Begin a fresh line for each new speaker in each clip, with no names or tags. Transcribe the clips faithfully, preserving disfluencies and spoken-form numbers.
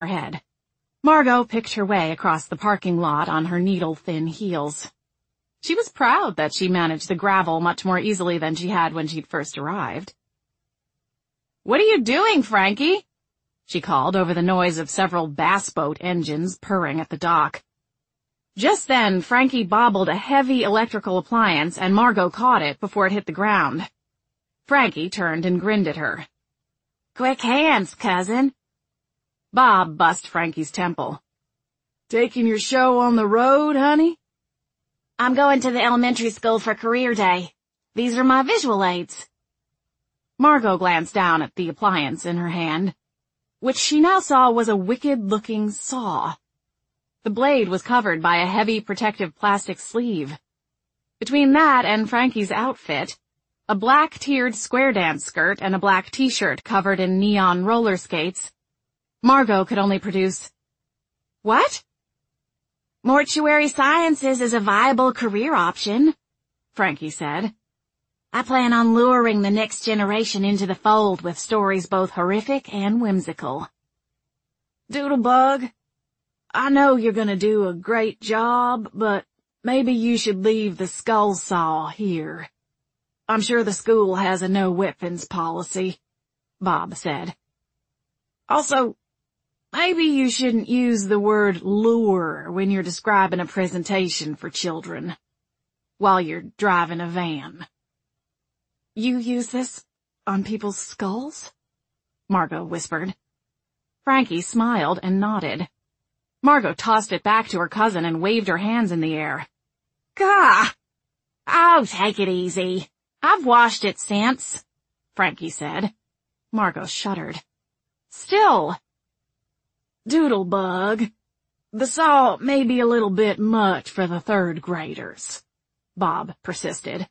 her head. Margot picked her way across the parking lot on her needle-thin heels. She was proud that she managed the gravel much more easily than she had when she'd first arrived. "What are you doing, Frankie?" she called over the noise of several bass boat engines purring at the dock. Just then, Frankie bobbled a heavy electrical appliance and Margot caught it before it hit the ground. Frankie turned and grinned at her. "Quick hands, cousin." Bob bussed Frankie's temple. "Taking your show on the road, honey?" "I'm going to the elementary school for career day. These are my visual aids." Margot glanced down at the appliance in her hand, which she now saw was a wicked-looking saw. The blade was covered by a heavy protective plastic sleeve. Between that and Frankie's outfit, a black tiered square dance skirt and a black t-shirt covered in neon roller skates, Margot could only produce, "What?" "Mortuary sciences is a viable career option," Frankie said. "I plan on luring the next generation into the fold with stories both horrific and whimsical." "Doodlebug, I know you're gonna do a great job, but maybe you should leave the skull saw here. I'm sure the school has a no-weapons policy," Bob said. "Also, maybe you shouldn't use the word lure when you're describing a presentation for children while you're driving a van." "You use this on people's skulls?" Margot whispered. Frankie smiled and nodded. Margot tossed it back to her cousin and waved her hands in the air. "Gah! Oh, take it easy. I've washed it since," Frankie said. Margot shuddered. "Still." "Doodlebug, the saw may be a little bit much for the third graders," Bob persisted.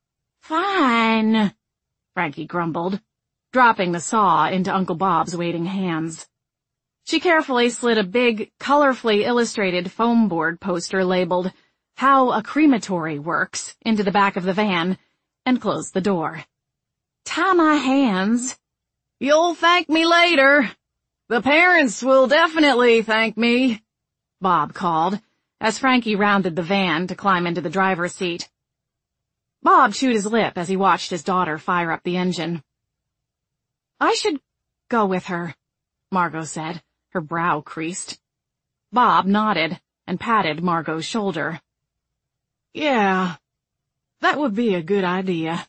"Fine," Frankie grumbled, dropping the saw into Uncle Bob's waiting hands. She carefully slid a big, colorfully illustrated foam board poster labeled, "How a Crematory Works," into the back of the van, and closed the door. "Tie my hands." "You'll thank me later. The parents will definitely thank me," Bob called, as Frankie rounded the van to climb into the driver's seat. Bob chewed his lip as he watched his daughter fire up the engine. "I should go with her," Margot said, her brow creased. Bob nodded and patted Margot's shoulder. "Yeah, that would be a good idea."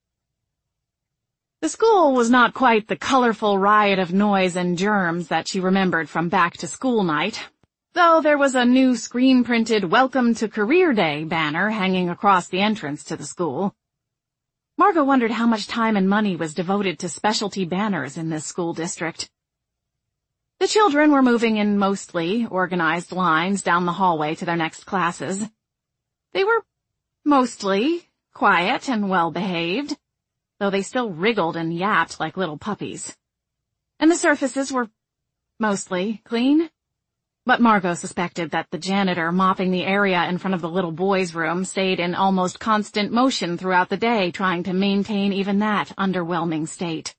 The school was not quite the colorful riot of noise and germs that she remembered from back-to-school night, though there was a new screen-printed Welcome to Career Day banner hanging across the entrance to the school. Margot wondered how much time and money was devoted to specialty banners in this school district. The children were moving in mostly organized lines down the hallway to their next classes. They were mostly quiet and well-behaved, though they still wriggled and yapped like little puppies. And the surfaces were mostly clean. But Margot suspected that the janitor mopping the area in front of the little boys' room stayed in almost constant motion throughout the day, trying to maintain even that underwhelming state.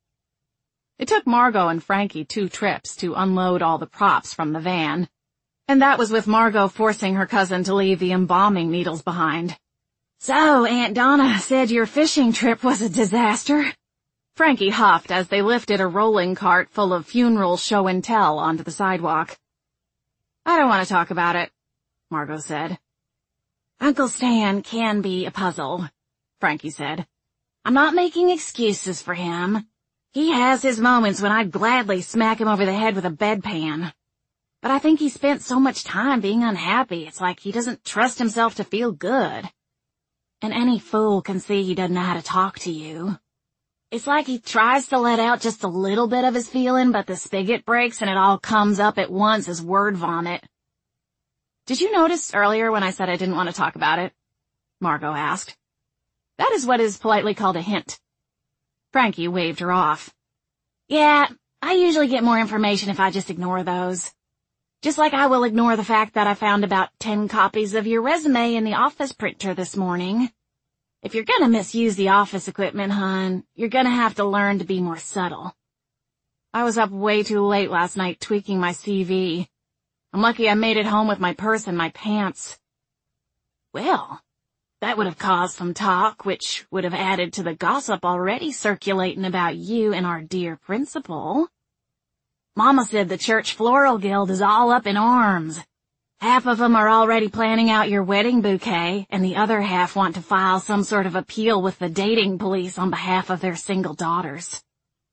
It took Margot and Frankie two trips to unload all the props from the van, and that was with Margot forcing her cousin to leave the embalming needles behind. "So, Aunt Donna said your fishing trip was a disaster," Frankie huffed as they lifted a rolling cart full of funeral show and tell onto the sidewalk. "I don't want to talk about it," Margot said. "Uncle Stan can be a puzzle," Frankie said. "I'm not making excuses for him. He has his moments when I'd gladly smack him over the head with a bedpan. But I think he spent so much time being unhappy, it's like he doesn't trust himself to feel good. And any fool can see he doesn't know how to talk to you. It's like he tries to let out just a little bit of his feeling, but the spigot breaks and it all comes up at once as word vomit." "Did you notice earlier when I said I didn't want to talk about it?" Margot asked. "That is what is politely called a hint." Frankie waved her off. "Yeah, I usually get more information if I just ignore those. Just like I will ignore the fact that I found about ten copies of your resume in the office printer this morning. If you're gonna misuse the office equipment, hon, you're gonna have to learn to be more subtle." I was up way too late last night tweaking my C V. I'm lucky I made it home with my purse and my pants. Well, that would have caused some talk, which would have added to the gossip already circulating about you and our dear principal. Mama said the Church Floral Guild is all up in arms. Half of them are already planning out your wedding bouquet, and the other half want to file some sort of appeal with the dating police on behalf of their single daughters.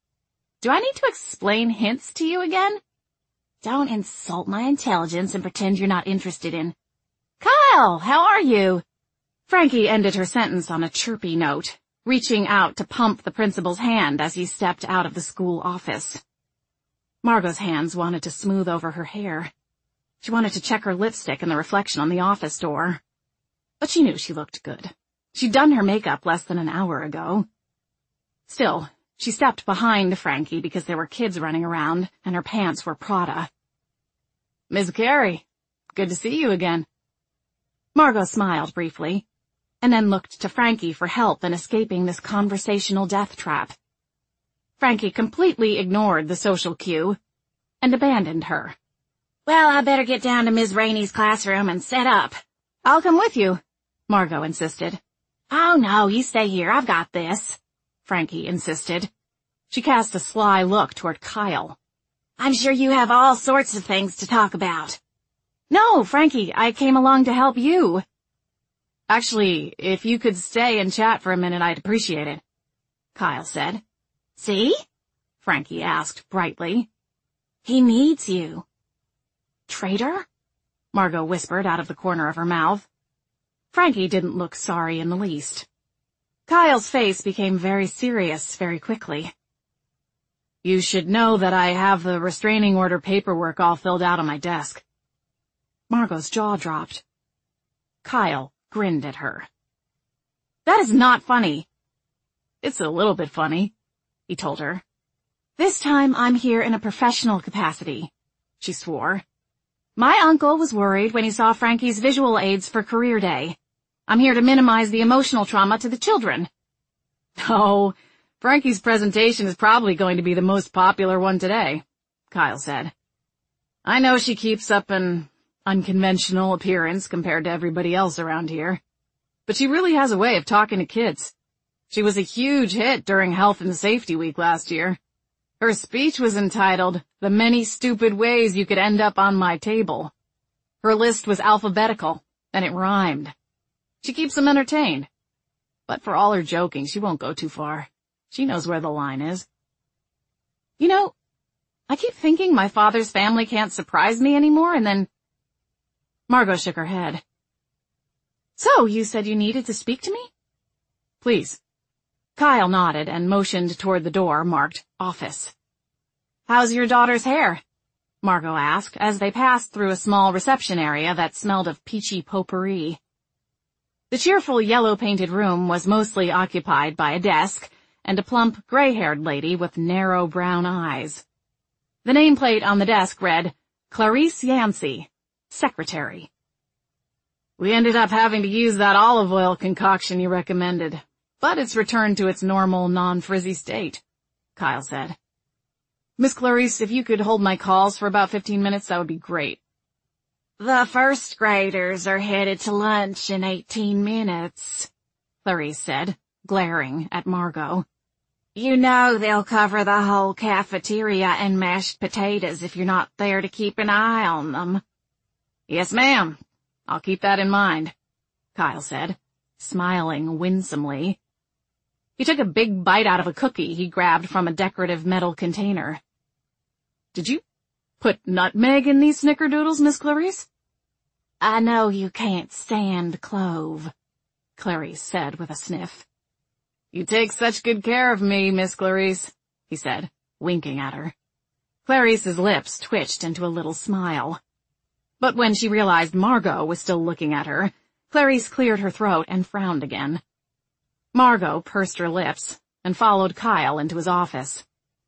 Do I need to explain hints to you again? Don't insult my intelligence and pretend you're not interested in. Kyle, how are you? Frankie ended her sentence on a chirpy note, reaching out to pump the principal's hand as he stepped out of the school office. Margot's hands wanted to smooth over her hair. She wanted to check her lipstick in the reflection on the office door. But she knew she looked good. She'd done her makeup less than an hour ago. Still, she stepped behind Frankie because there were kids running around, and her pants were Prada. Miss Carey, good to see you again. Margot smiled briefly, and then looked to Frankie for help in escaping this conversational death trap. Frankie completely ignored the social cue and abandoned her. Well, I better get down to Miss Rainey's classroom and set up. I'll come with you, Margot insisted. Oh, no, you stay here. I've got this, Frankie insisted. She cast a sly look toward Kyle. I'm sure you have all sorts of things to talk about. No, Frankie, I came along to help you. Actually, if you could stay and chat for a minute, I'd appreciate it, Kyle said. See? Frankie asked brightly. He needs you. Traitor? Margot whispered out of the corner of her mouth. Frankie didn't look sorry in the least. Kyle's face became very serious very quickly. You should know that I have the restraining order paperwork all filled out on my desk. Margot's jaw dropped. Kyle grinned at her. That is not funny. It's a little bit funny, he told her. This time I'm here in a professional capacity, she swore. My uncle was worried when he saw Frankie's visual aids for career day. I'm here to minimize the emotional trauma to the children. Oh, Frankie's presentation is probably going to be the most popular one today, Kyle said. I know she keeps up an unconventional appearance compared to everybody else around here, but she really has a way of talking to kids. She was a huge hit during Health and Safety Week last year. Her speech was entitled, The Many Stupid Ways You Could End Up on My Table. Her list was alphabetical, and it rhymed. She keeps them entertained. But for all her joking, she won't go too far. She knows where the line is. You know, I keep thinking my father's family can't surprise me anymore, and then... Margot shook her head. So, you said you needed to speak to me? Please. Kyle nodded and motioned toward the door marked Office. How's your daughter's hair? Margot asked as they passed through a small reception area that smelled of peachy potpourri. The cheerful yellow-painted room was mostly occupied by a desk and a plump, gray-haired lady with narrow brown eyes. The nameplate on the desk read, Clarice Yancey, Secretary. We ended up having to use that olive oil concoction you recommended, but it's returned to its normal, non-frizzy state, Kyle said. Miss Clarice, if you could hold my calls for about fifteen minutes, that would be great. The first graders are headed to lunch in eighteen minutes, Clarice said, glaring at Margot. You know they'll cover the whole cafeteria in mashed potatoes if you're not there to keep an eye on them. Yes, ma'am. I'll keep that in mind, Kyle said, smiling winsomely. He took a big bite out of a cookie he grabbed from a decorative metal container. Did you put nutmeg in these snickerdoodles, Miss Clarice? I know you can't stand clove, Clarice said with a sniff. You take such good care of me, Miss Clarice, he said, winking at her. Clarice's lips twitched into a little smile. But when she realized Margot was still looking at her, Clarice cleared her throat and frowned again. Margot pursed her lips and followed Kyle into his office.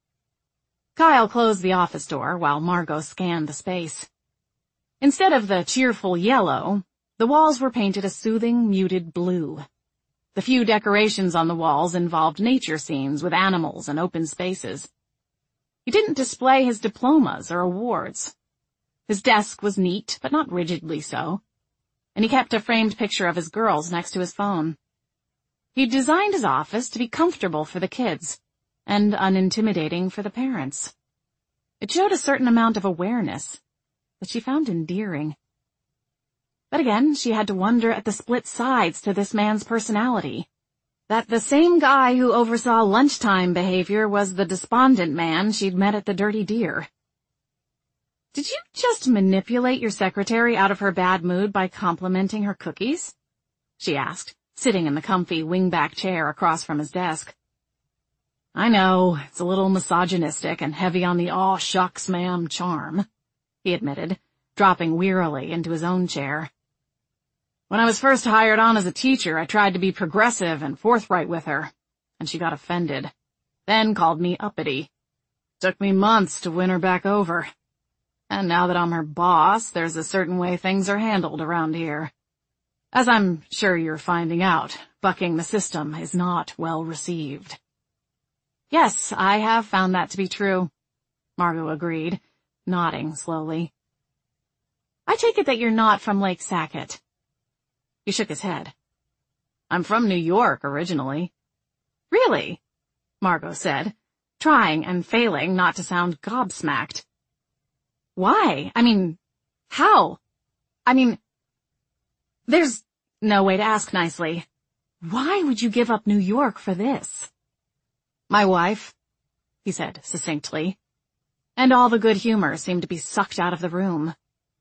Kyle closed the office door while Margot scanned the space. Instead of the cheerful yellow, the walls were painted a soothing, muted blue. The few decorations on the walls involved nature scenes with animals and open spaces. He didn't display his diplomas or awards. His desk was neat, but not rigidly so, and he kept a framed picture of his girls next to his phone. He designed his office to be comfortable for the kids and unintimidating for the parents. It showed a certain amount of awareness that she found endearing. But again, she had to wonder at the split sides to this man's personality. That the same guy who oversaw lunchtime behavior was the despondent man she'd met at the Dirty Deer. "Did you just manipulate your secretary out of her bad mood by complimenting her cookies?" she asked, sitting in the comfy wingback chair across from his desk. "I know, it's a little misogynistic and heavy on the aw shucks ma'am charm," he admitted, dropping wearily into his own chair. "When I was first hired on as a teacher, I tried to be progressive and forthright with her, and she got offended, then called me uppity. Took me months to win her back over. And now that I'm her boss, there's a certain way things are handled around here. As I'm sure you're finding out, bucking the system is not well received." "Yes, I have found that to be true," Margot agreed, nodding slowly. "I take it that you're not from Lake Sackett." He shook his head. "I'm from New York originally." "Really?" Margot said, trying and failing not to sound gobsmacked. "Why? I mean, how? I mean, there's no way to ask nicely. Why would you give up New York for this?" "My wife," he said succinctly, and all the good humor seemed to be sucked out of the room.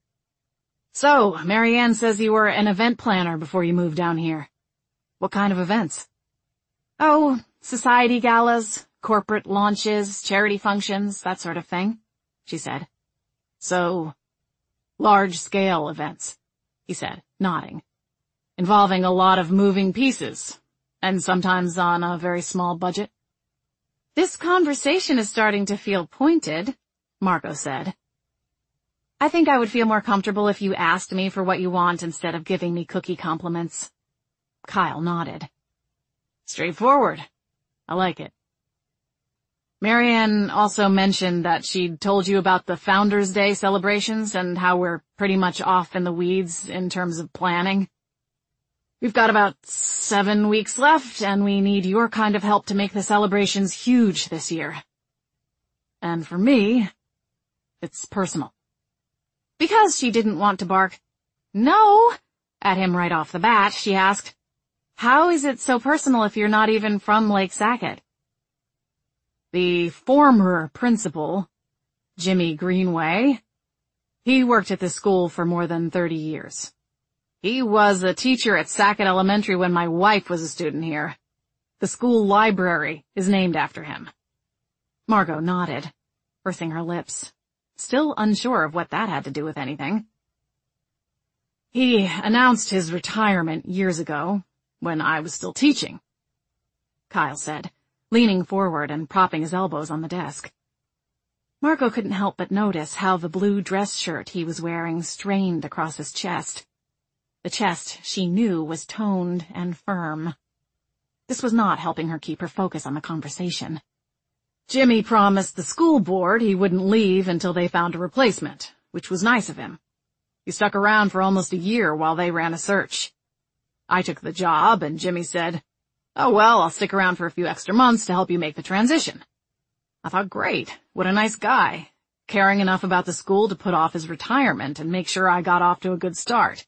"So, Marianne says you were an event planner before you moved down here. What kind of events?" "Oh, society galas, corporate launches, charity functions, that sort of thing," she said. "So, large-scale events," he said, nodding, "involving a lot of moving pieces, and sometimes on a very small budget." "This conversation is starting to feel pointed," Margot said. "I think I would feel more comfortable if you asked me for what you want instead of giving me cookie compliments." Kyle nodded. "Straightforward. I like it." "Marianne also mentioned that she'd told you about the Founders' Day celebrations and how we're pretty much off in the weeds in terms of planning. We've got about seven weeks left, and we need your kind of help to make the celebrations huge this year. And for me, it's personal." Because she didn't want to bark "No" at him right off the bat, she asked, "How is it so personal if you're not even from Lake Sackett?" "The former principal, Jimmy Greenway, he worked at the school for more than thirty years. He was a teacher at Sackett Elementary when my wife was a student here. The school library is named after him." Margot nodded, pursing her lips, still unsure of what that had to do with anything. "He announced his retirement years ago, when I was still teaching," Kyle said, leaning forward and propping his elbows on the desk. Margot couldn't help but notice how the blue dress shirt he was wearing strained across his chest. The chest she knew was toned and firm. This was not helping her keep her focus on the conversation. "Jimmy promised the school board he wouldn't leave until they found a replacement, which was nice of him. He stuck around for almost a year while they ran a search. I took the job, and Jimmy said, 'Oh well, I'll stick around for a few extra months to help you make the transition.' I thought, great, what a nice guy, caring enough about the school to put off his retirement and make sure I got off to a good start.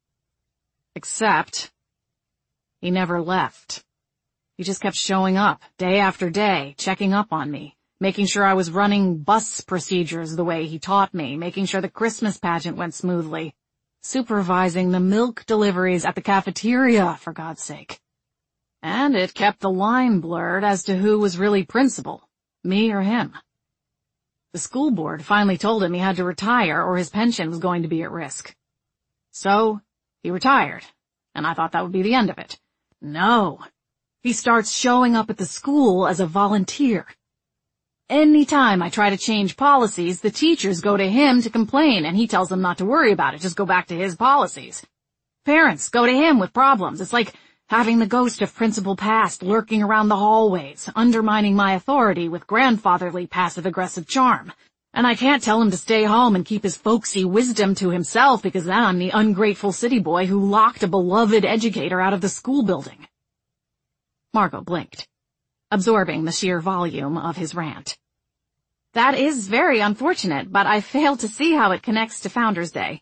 Except, he never left. He just kept showing up, day after day, checking up on me, making sure I was running bus procedures the way he taught me, making sure the Christmas pageant went smoothly, supervising the milk deliveries at the cafeteria, for God's sake. And it kept the line blurred as to who was really principal, me or him. The school board finally told him he had to retire or his pension was going to be at risk. So, he retired, and I thought that would be the end of it. No. He starts showing up at the school as a volunteer. Any time I try to change policies, the teachers go to him to complain, and he tells them not to worry about it, just go back to his policies. Parents go to him with problems. It's like having the ghost of Principal Past lurking around the hallways, undermining my authority with grandfatherly passive-aggressive charm. And I can't tell him to stay home and keep his folksy wisdom to himself because then I'm the ungrateful city boy who locked a beloved educator out of the school building. Margot blinked, absorbing the sheer volume of his rant. That is very unfortunate, but I fail to see how it connects to Founders Day.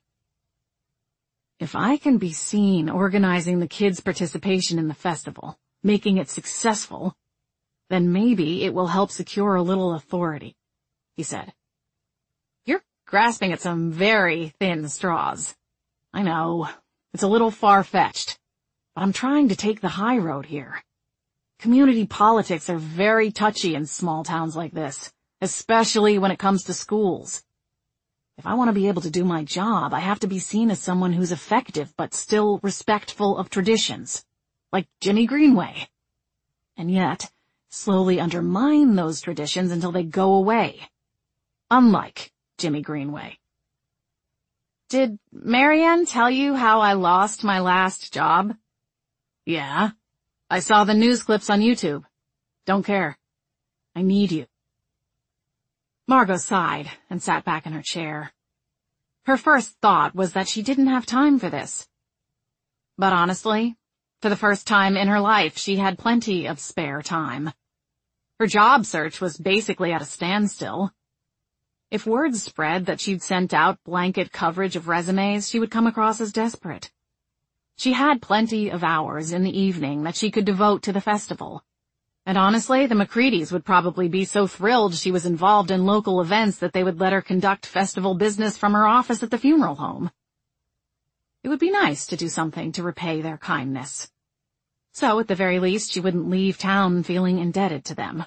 If I can be seen organizing the kids' participation in the festival, making it successful, then maybe it will help secure a little authority, he said. You're grasping at some very thin straws. I know, it's a little far-fetched, but I'm trying to take the high road here. Community politics are very touchy in small towns like this, especially when it comes to schools. If I want to be able to do my job, I have to be seen as someone who's effective but still respectful of traditions, like Jimmy Greenway. And yet, slowly undermine those traditions until they go away. Unlike Jimmy Greenway. Did Marianne tell you how I lost my last job? Yeah. I saw the news clips on YouTube. Don't care. I need you. Margot sighed and sat back in her chair. Her first thought was that she didn't have time for this. But honestly, for the first time in her life, she had plenty of spare time. Her job search was basically at a standstill. If word spread that she'd sent out blanket coverage of resumes, she would come across as desperate. She had plenty of hours in the evening that she could devote to the festival. And honestly, the McCreadys would probably be so thrilled she was involved in local events that they would let her conduct festival business from her office at the funeral home. It would be nice to do something to repay their kindness. So, at the very least, she wouldn't leave town feeling indebted to them.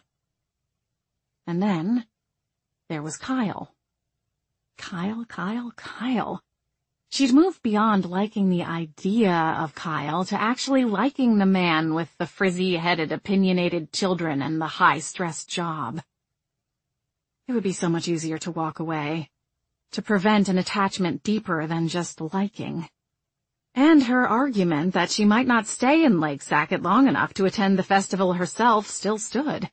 And then, there was Kyle. Kyle, Kyle, Kyle. She'd moved beyond liking the idea of Kyle to actually liking the man with the frizzy-headed, opinionated children and the high-stress job. It would be so much easier to walk away, to prevent an attachment deeper than just liking. And her argument that she might not stay in Lake Sackett long enough to attend the festival herself still stood.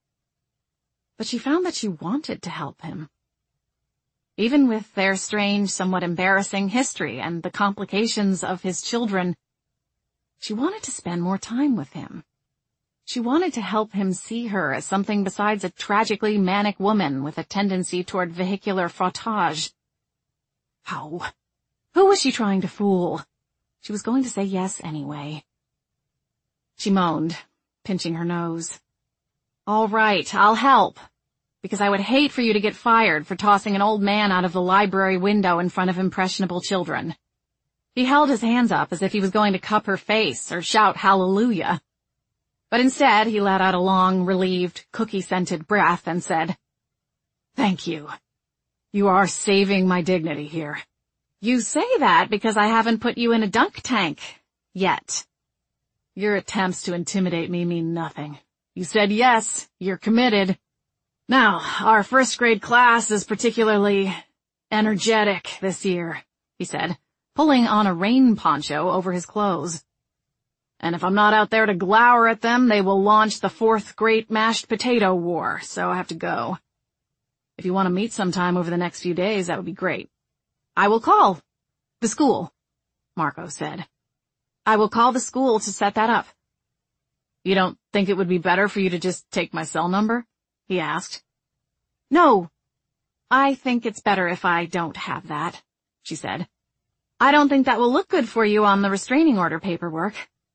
But she found that she wanted to help him. Even with their strange, somewhat embarrassing history and the complications of his children, she wanted to spend more time with him. She wanted to help him see her as something besides a tragically manic woman with a tendency toward vehicular frottage. How? Who was she trying to fool? She was going to say yes anyway. She moaned, pinching her nose. All right, I'll help. Because I would hate for you to get fired for tossing an old man out of the library window in front of impressionable children. He held his hands up as if he was going to cup her face or shout hallelujah. But instead, he let out a long, relieved, cookie-scented breath and said, Thank you. You are saving my dignity here. You say that because I haven't put you in a dunk tank. Yet. Your attempts to intimidate me mean nothing. You said yes, you're committed. Now, our first grade class is particularly energetic this year, he said, pulling on a rain poncho over his clothes. And if I'm not out there to glower at them, they will launch the fourth great mashed potato war, so I have to go. If you want to meet sometime over the next few days, that would be great. I will call. The school, Margot said. I will call the school to set that up. You don't think it would be better for you to just take my cell number? He asked. No, I think it's better if I don't have that, she said. I don't think that will look good for you on the restraining order paperwork.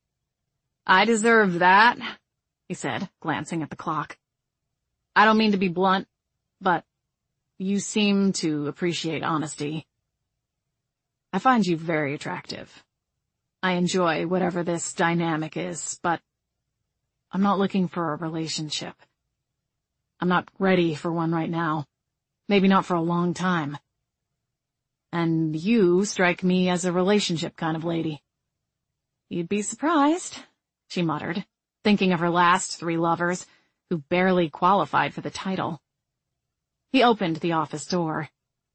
I deserve that, he said, glancing at the clock. I don't mean to be blunt, but you seem to appreciate honesty. I find you very attractive. I enjoy whatever this dynamic is, but I'm not looking for a relationship. I'm not ready for one right now. Maybe not for a long time. And you strike me as a relationship kind of lady. You'd be surprised, she muttered, thinking of her last three lovers, who barely qualified for the title. He opened the office door.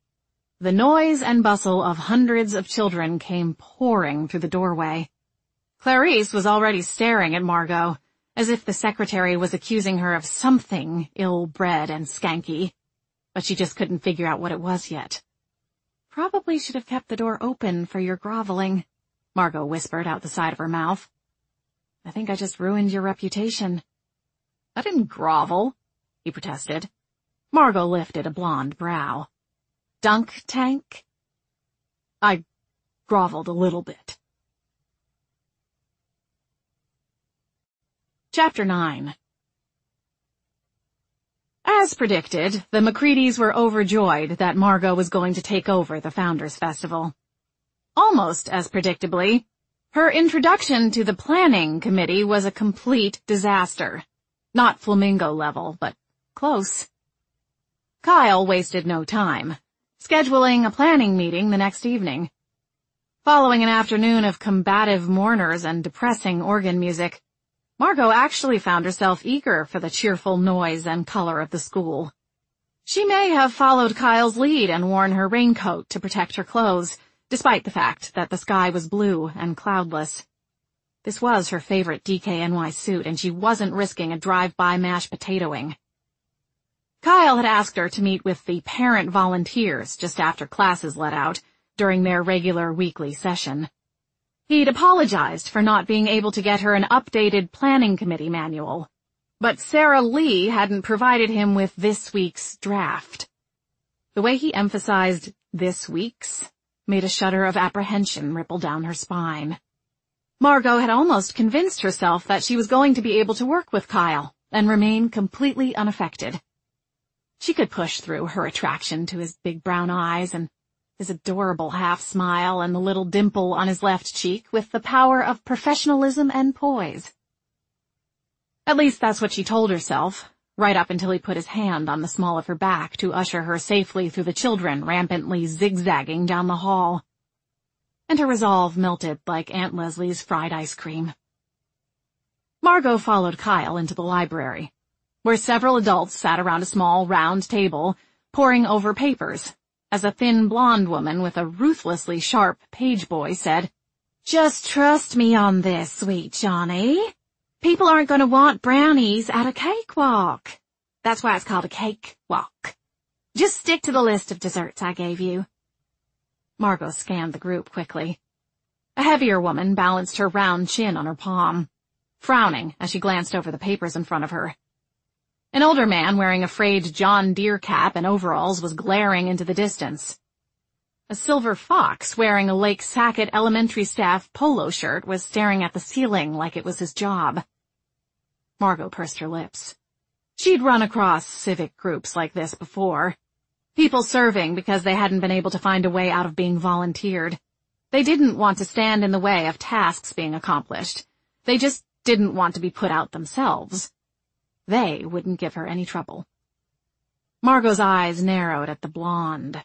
The noise and bustle of hundreds of children came pouring through the doorway. Clarice was already staring at Margot, as if the secretary was accusing her of something ill-bred and skanky, but she just couldn't figure out what it was yet. "Probably should have kept the door open for your groveling," Margot whispered out the side of her mouth. "I think I just ruined your reputation." "I didn't grovel," he protested. Margot lifted a blonde brow. "Dunk tank?" "I groveled a little bit." Chapter nine. As predicted, the Macreadys were overjoyed that Margot was going to take over the Founders Festival. Almost as predictably, her introduction to the planning committee was a complete disaster. Not flamingo level, but close. Kyle wasted no time, scheduling a planning meeting the next evening. Following an afternoon of combative mourners and depressing organ music, Margot actually found herself eager for the cheerful noise and color of the school. She may have followed Kyle's lead and worn her raincoat to protect her clothes, despite the fact that the sky was blue and cloudless. This was her favorite D K N Y suit, and she wasn't risking a drive-by mashed potatoing. Kyle had asked her to meet with the parent volunteers just after classes let out, during their regular weekly session. He'd apologized for not being able to get her an updated planning committee manual, but Sarah Lee hadn't provided him with this week's draft. The way he emphasized this week's made a shudder of apprehension ripple down her spine. Margot had almost convinced herself that she was going to be able to work with Kyle and remain completely unaffected. She could push through her attraction to his big brown eyes and his adorable half-smile and the little dimple on his left cheek with the power of professionalism and poise. At least that's what she told herself, right up until he put his hand on the small of her back to usher her safely through the children rampantly zigzagging down the hall. And her resolve melted like Aunt Leslie's fried ice cream. Margot followed Kyle into the library, where several adults sat around a small round table, poring over papers, as a thin blonde woman with a ruthlessly sharp page boy said, "Just trust me on this, sweet Johnny. People aren't going to want brownies at a cakewalk. That's why it's called a cakewalk. Just stick to the list of desserts I gave you." Margot scanned the group quickly. A heavier woman balanced her round chin on her palm, frowning as she glanced over the papers in front of her. An older man wearing a frayed John Deere cap and overalls was glaring into the distance. A silver fox wearing a Lake Sackett elementary staff polo shirt was staring at the ceiling like it was his job. Margot pursed her lips. She'd run across civic groups like this before. People serving because they hadn't been able to find a way out of being volunteered. They didn't want to stand in the way of tasks being accomplished. They just didn't want to be put out themselves. They wouldn't give her any trouble. Margot's eyes narrowed at the blonde.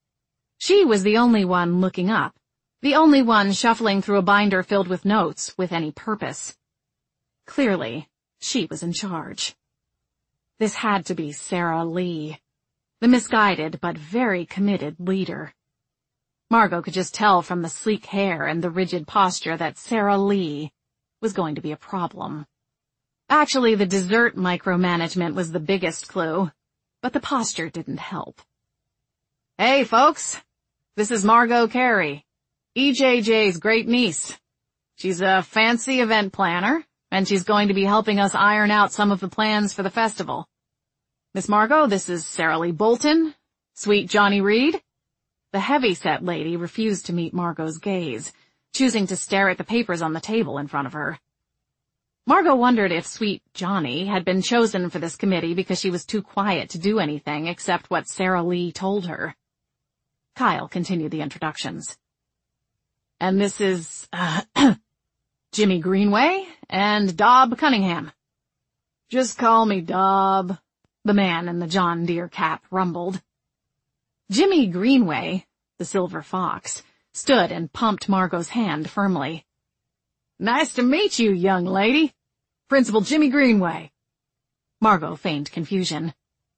She was the only one looking up, the only one shuffling through a binder filled with notes with any purpose. Clearly, she was in charge. This had to be Sarah Lee, the misguided but very committed leader. Margot could just tell from the sleek hair and the rigid posture that Sarah Lee was going to be a problem. Actually, the dessert micromanagement was the biggest clue, but the posture didn't help. "Hey, folks, this is Margot Carey, E J J's great niece. She's a fancy event planner, and she's going to be helping us iron out some of the plans for the festival. Miss Margot, this is Sarah Lee Bolton, sweet Johnny Reed." The heavy-set lady refused to meet Margot's gaze, choosing to stare at the papers on the table in front of her. Margot wondered if sweet Johnny had been chosen for this committee because she was too quiet to do anything except what Sarah Lee told her. Kyle continued the introductions. "And this is, uh, Jimmy Greenway and Dob Cunningham." "Just call me Dob," the man in the John Deere cap rumbled. Jimmy Greenway, the silver fox, stood and pumped Margot's hand firmly. "Nice to meet you, young lady. Principal Jimmy Greenway." Margot feigned confusion.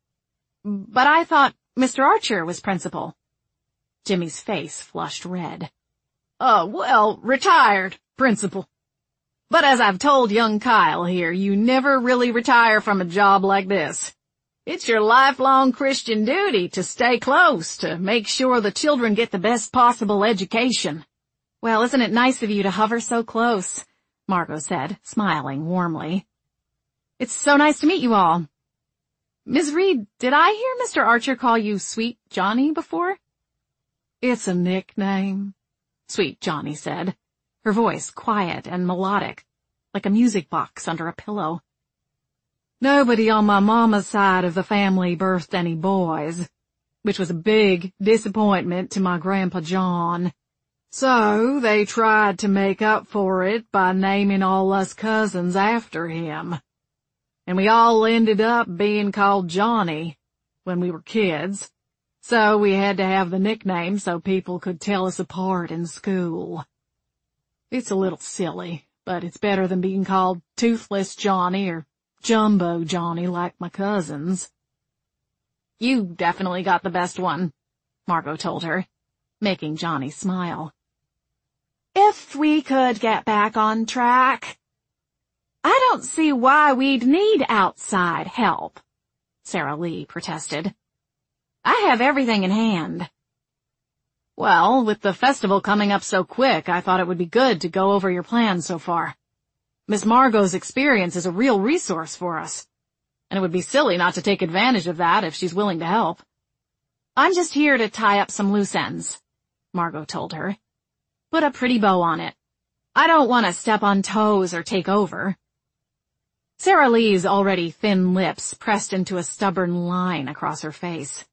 "But I thought Mister Archer was principal." Jimmy's face flushed red. "Uh, well, retired principal. But as I've told young Kyle here, you never really retire from a job like this. It's your lifelong Christian duty to stay close, to make sure the children get the best possible education. Well, isn't it nice of you to hover so close? Margot said, smiling warmly. It's so nice to meet you all. Miss Reed, did I hear Mister Archer call you Sweet Johnny before? It's a nickname, Sweet Johnny said, her voice quiet and melodic, like a music box under a pillow. Nobody on my mama's side of the family birthed any boys, which was a big disappointment to my Grandpa John. So they tried to make up for it by naming all us cousins after him. And we all ended up being called Johnny when we were kids, so we had to have the nickname so people could tell us apart in school. It's a little silly, but it's better than being called Toothless Johnny or Jumbo Johnny like my cousins. You definitely got the best one, Margot told her, making Johnny smile. If we could get back on track. I don't see why we'd need outside help, Sarah Lee protested. I have everything in hand. Well, with the festival coming up so quick, I thought it would be good to go over your plans so far. Miss Margot's experience is a real resource for us, and it would be silly not to take advantage of that if she's willing to help. I'm just here to tie up some loose ends, Margot told her. Put a pretty bow on it. I don't want to step on toes or take over. Sarah Lee's already thin lips pressed into a stubborn line across her face.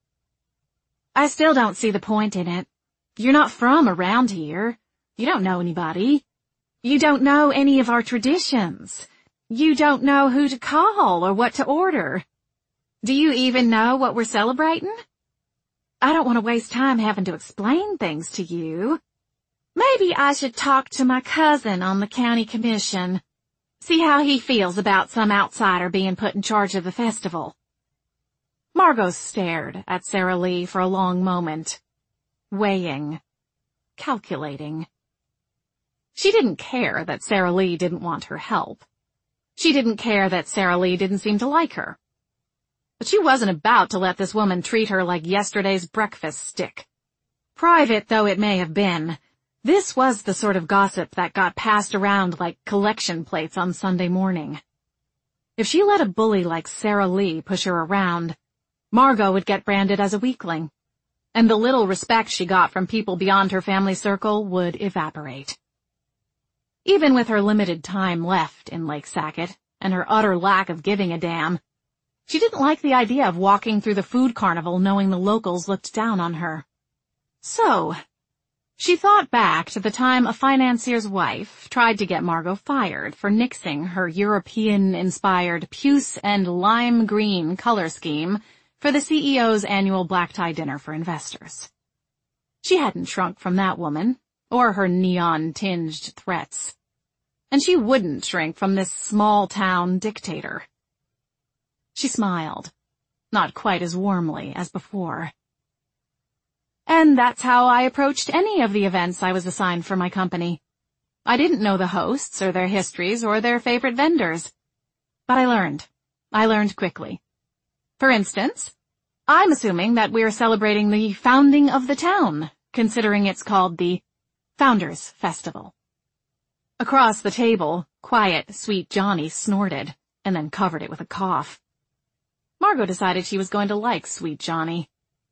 I still don't see the point in it. You're not from around here. You don't know anybody. You don't know any of our traditions. You don't know who to call or what to order. Do you even know what we're celebrating? I don't want to waste time having to explain things to you. Maybe I should talk to my cousin on the county commission. See how he feels about some outsider being put in charge of the festival. Margot stared at Sarah Lee for a long moment, weighing, calculating. She didn't care that Sarah Lee didn't want her help. She didn't care that Sarah Lee didn't seem to like her. But she wasn't about to let this woman treat her like yesterday's breakfast stick. Private though it may have been, this was the sort of gossip that got passed around like collection plates on Sunday morning. If she let a bully like Sarah Lee push her around, Margot would get branded as a weakling, and the little respect she got from people beyond her family circle would evaporate. Even with her limited time left in Lake Sackett, and her utter lack of giving a damn, she didn't like the idea of walking through the food carnival knowing the locals looked down on her. So, she thought back to the time a financier's wife tried to get Margot fired for nixing her European-inspired puce and lime green color scheme for the C E O's annual black-tie dinner for investors. She hadn't shrunk from that woman, or her neon-tinged threats. And she wouldn't shrink from this small-town dictator. She smiled, not quite as warmly as before. And that's how I approached any of the events I was assigned for my company. I didn't know the hosts or their histories or their favorite vendors. But I learned. I learned quickly. For instance, I'm assuming that we're celebrating the founding of the town, considering it's called the Founders Festival. Across the table, quiet, Sweet Johnny snorted, and then covered it with a cough. Margot decided she was going to like Sweet Johnny.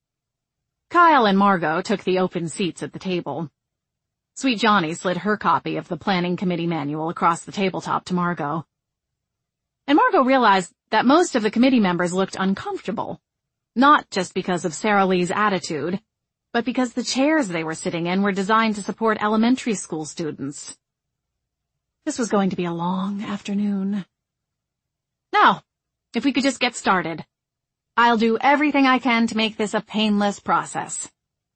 Kyle and Margot took the open seats at the table. Sweet Johnny slid her copy of the planning committee manual across the tabletop to Margot. And Margot realized that most of the committee members looked uncomfortable, not just because of Sarah Lee's attitude, but because the chairs they were sitting in were designed to support elementary school students. This was going to be a long afternoon. Now, if we could just get started. I'll do everything I can to make this a painless process.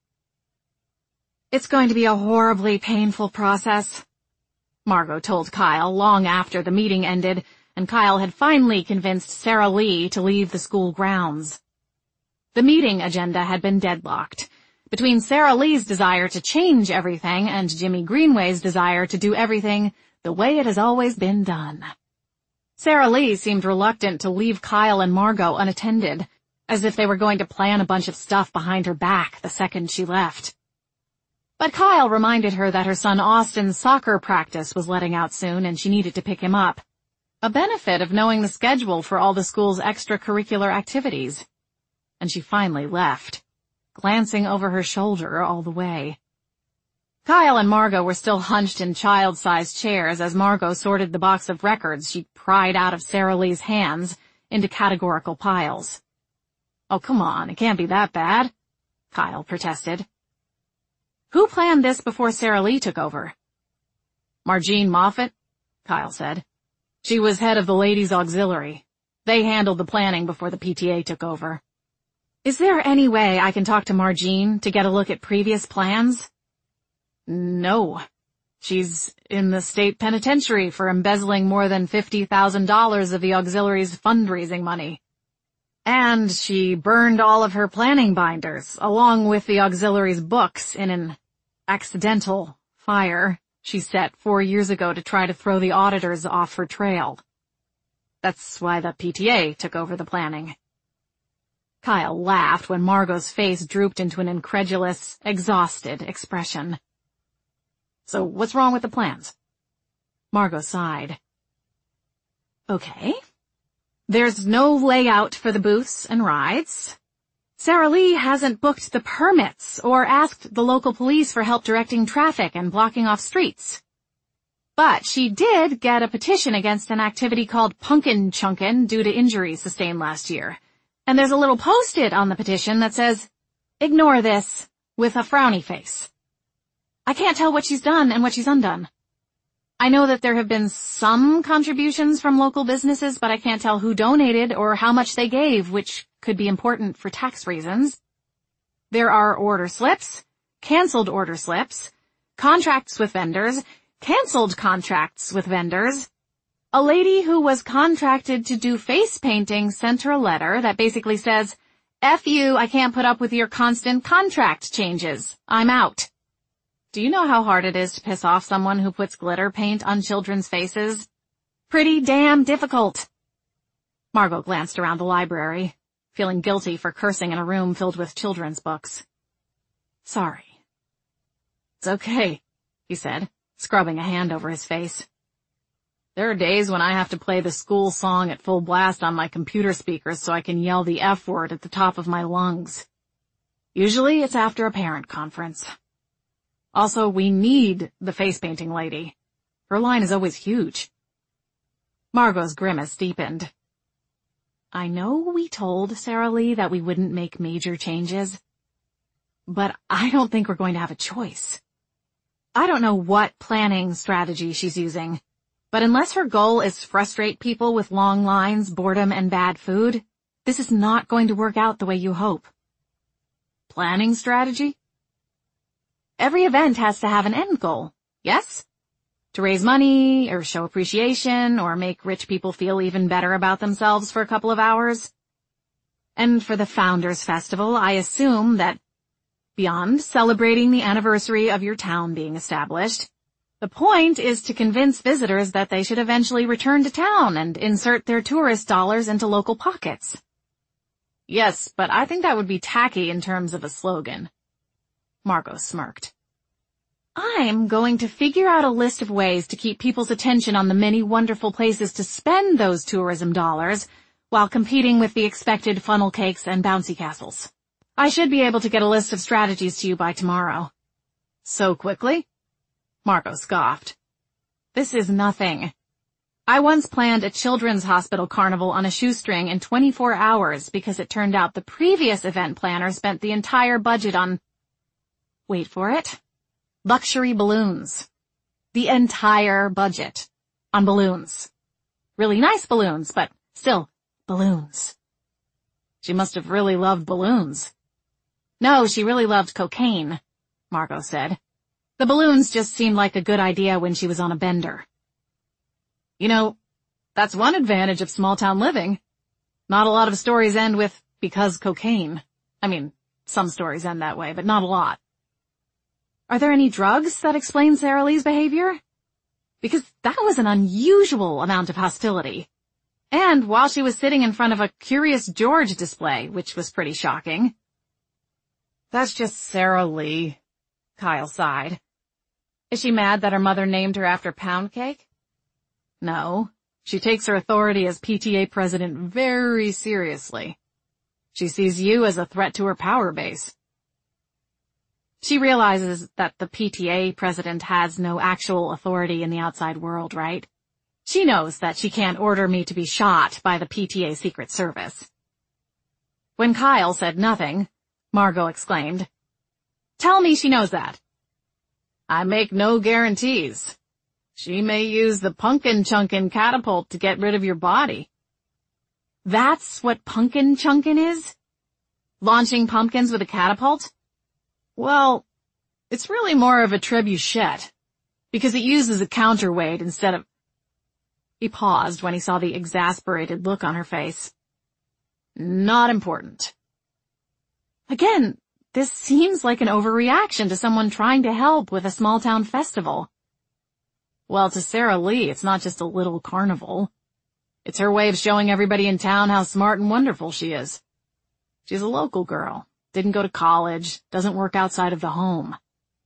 It's going to be a horribly painful process, Margot told Kyle long after the meeting ended and Kyle had finally convinced Sarah Lee to leave the school grounds. The meeting agenda had been deadlocked between Sarah Lee's desire to change everything and Jimmy Greenway's desire to do everything the way it has always been done. Sarah Lee seemed reluctant to leave Kyle and Margot unattended, as if they were going to plan a bunch of stuff behind her back the second she left. But Kyle reminded her that her son Austin's soccer practice was letting out soon and she needed to pick him up. A benefit of knowing the schedule for all the school's extracurricular activities. And she finally left, glancing over her shoulder all the way. Kyle and Margot were still hunched in child-sized chairs as Margot sorted the box of records she'd pried out of Sarah Lee's hands into categorical piles. "Oh, come on, it can't be that bad," Kyle protested. "Who planned this before Sarah Lee took over?" "Margene Moffett," Kyle said. "She was head of the Ladies' Auxiliary. They handled the planning before the P T A took over." "Is there any way I can talk to Margene to get a look at previous plans?" "No. She's in the state penitentiary for embezzling more than fifty thousand dollars of the auxiliary's fundraising money. And she burned all of her planning binders, along with the auxiliary's books, in an accidental fire she set four years ago to try to throw the auditors off her trail. That's why the P T A took over the planning." Kyle laughed when Margot's face drooped into an incredulous, exhausted expression. "So what's wrong with the plans?" Margot sighed. "Okay. There's no layout for the booths and rides. Sarah Lee hasn't booked the permits or asked the local police for help directing traffic and blocking off streets. But she did get a petition against an activity called Punkin' Chunkin' due to injuries sustained last year. And there's a little post-it on the petition that says, 'Ignore this,' with a frowny face. I can't tell what she's done and what she's undone. I know that there have been some contributions from local businesses, but I can't tell who donated or how much they gave, which could be important for tax reasons. There are order slips, canceled order slips, contracts with vendors, canceled contracts with vendors. A lady who was contracted to do face painting sent her a letter that basically says, 'F you, I can't put up with your constant contract changes. I'm out.' Do you know how hard it is to piss off someone who puts glitter paint on children's faces? Pretty damn difficult." Margot glanced around the library, feeling guilty for cursing in a room filled with children's books. "Sorry." "It's okay," he said, scrubbing a hand over his face. "There are days when I have to play the school song at full blast on my computer speakers so I can yell the F word at the top of my lungs. Usually it's after a parent conference. Also, we need the face painting lady. Her line is always huge." Margot's grimace deepened. "I know we told Sarah Lee that we wouldn't make major changes, but I don't think we're going to have a choice. I don't know what planning strategy she's using, but unless her goal is frustrate people with long lines, boredom, and bad food, this is not going to work out the way you hope." "Planning strategy?" "Every event has to have an end goal, yes? To raise money, or show appreciation, or make rich people feel even better about themselves for a couple of hours. And for the Founders Festival, I assume that beyond celebrating the anniversary of your town being established, the point is to convince visitors that they should eventually return to town and insert their tourist dollars into local pockets." "Yes, but I think that would be tacky in terms of a slogan." Margot smirked. "I'm going to figure out a list of ways to keep people's attention on the many wonderful places to spend those tourism dollars while competing with the expected funnel cakes and bouncy castles. I should be able to get a list of strategies to you by tomorrow." "So quickly?" Margot scoffed. "This is nothing. I once planned a children's hospital carnival on a shoestring in twenty-four hours because it turned out the previous event planner spent the entire budget on, wait for it, luxury balloons. The entire budget on balloons. Really nice balloons, but still, balloons." "She must have really loved balloons." "No, she really loved cocaine," Margot said. "The balloons just seemed like a good idea when she was on a bender." "You know, that's one advantage of small-town living. Not a lot of stories end with, because cocaine. I mean, some stories end that way, but not a lot." "Are there any drugs that explain Sarah Lee's behavior?" because that was an unusual amount of hostility. And while she was sitting in front of a Curious George display, which was pretty shocking. That's just Sarah Lee, Kyle sighed. Is she mad that her mother named her after pound cake? No, she takes her authority as P T A president very seriously. She sees you as a threat to her power base. She realizes that the P T A president has no actual authority in the outside world, right? She knows that she can't order me to be shot by the P T A Secret Service. When Kyle said nothing, Margot exclaimed, "Tell me she knows that." "I make no guarantees. She may use the pumpkin chunkin' catapult to get rid of your body." That's what pumpkin chunkin' is? Launching pumpkins with a catapult? Well, it's really more of a trebuchet, because it uses a counterweight instead of... He paused when he saw the exasperated look on her face. Not important. Again, this seems like an overreaction to someone trying to help with a small-town festival. Well, to Sarah Lee, it's not just a little carnival. It's her way of showing everybody in town how smart and wonderful she is. She's a local girl, didn't go to college, doesn't work outside of the home.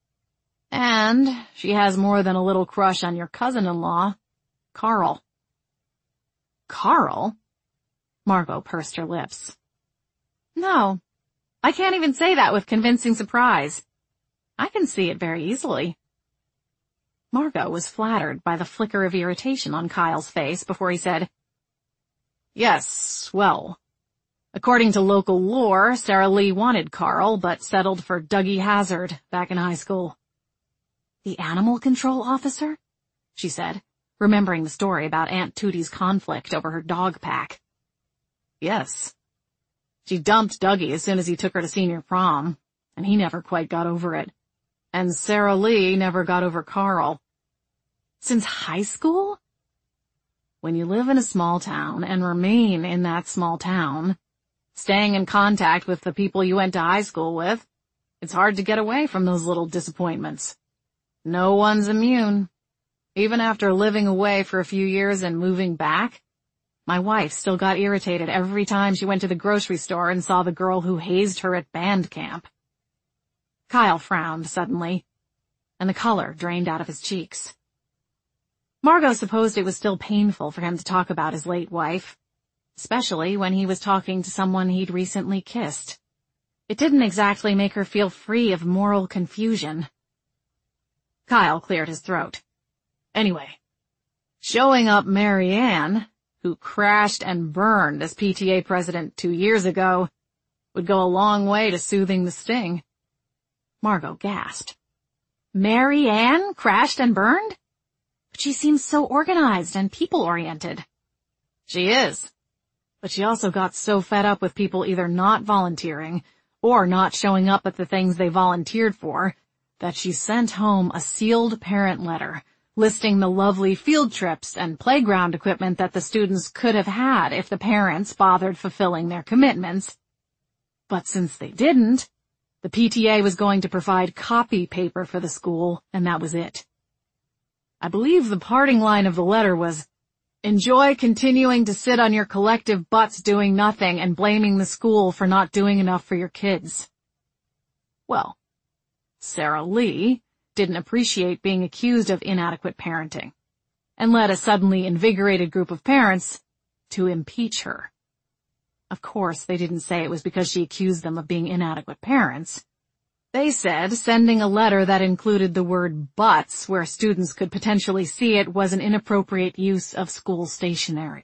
And she has more than a little crush on your cousin-in-law, Carl. Carl? Margot pursed her lips. No, I can't even say that with convincing surprise. I can see it very easily. Margot was flattered by the flicker of irritation on Kyle's face before he said, Yes, well, according to local lore, Sarah Lee wanted Carl, but settled for Dougie Hazard back in high school. The animal control officer? She said, remembering the story about Aunt Tootie's conflict over her dog pack. Yes. She dumped Dougie as soon as he took her to senior prom, and he never quite got over it. And Sarah Lee never got over Carl. Since high school? When you live in a small town and remain in that small town, staying in contact with the people you went to high school with, it's hard to get away from those little disappointments. No one's immune. Even after living away for a few years and moving back, my wife still got irritated every time she went to the grocery store and saw the girl who hazed her at band camp. Kyle frowned suddenly, and the color drained out of his cheeks. Margot supposed it was still painful for him to talk about his late wife, especially when he was talking to someone he'd recently kissed. It didn't exactly make her feel free of moral confusion. Kyle cleared his throat. Anyway, showing up Mary Ann, who crashed and burned as P T A president two years ago, would go a long way to soothing the sting. Margot gasped. Mary Ann crashed and burned? But she seems so organized and people-oriented. She is. But she also got so fed up with people either not volunteering or not showing up at the things they volunteered for that she sent home a sealed parent letter listing the lovely field trips and playground equipment that the students could have had if the parents bothered fulfilling their commitments. But since they didn't, the P T A was going to provide copy paper for the school, and that was it. I believe the parting line of the letter was, Enjoy continuing to sit on your collective butts doing nothing and blaming the school for not doing enough for your kids. Well, Sarah Lee didn't appreciate being accused of inadequate parenting, and led a suddenly invigorated group of parents to impeach her. Of course, they didn't say it was because she accused them of being inadequate parents. They said sending a letter that included the word butts where students could potentially see it was an inappropriate use of school stationery.